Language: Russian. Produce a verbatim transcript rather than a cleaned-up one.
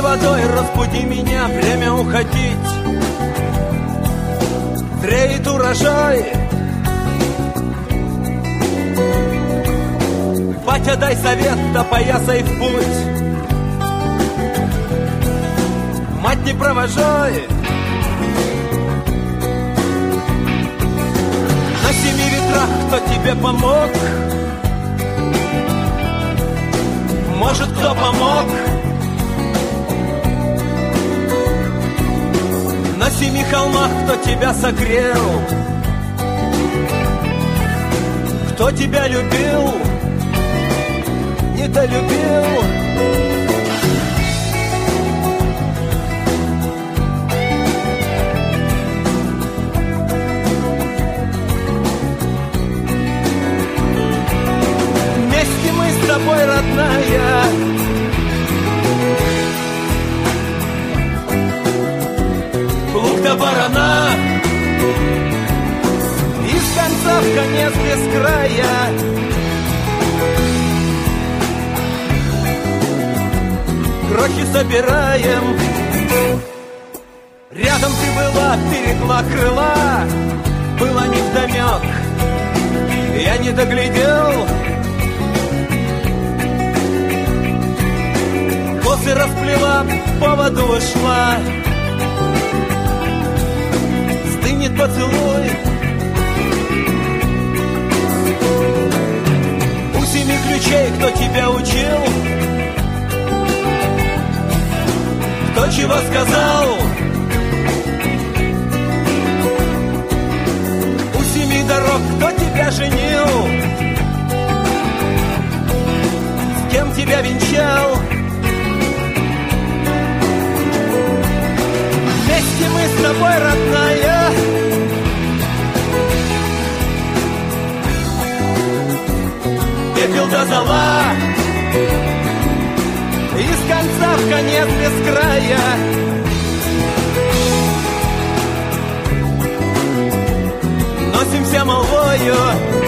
водой разбуди меня, время уходить. Зреет урожай. Батя, дай совет, опоясай в путь. Мать, не провожай. На семи ветрах кто тебе помог? Может, кто помог? На семи холмах кто тебя согрел? Кто тебя любил? Недолюбил? Вместе мы с тобой, родная, плуг до барана, из конца в конец без края. Крохи собираем. Рядом ты была, берегла крыла, было невдомек, я не доглядел. Косы расплела, по воду ушла. Стынет поцелуй. У семи ключей кто тебя учил? Кто чего сказал? У семи дорог кто тебя женил? С кем тебя венчал? Вместе мы с тобой, родная, пепел до зола, из конца в конец без края. Носимся молвою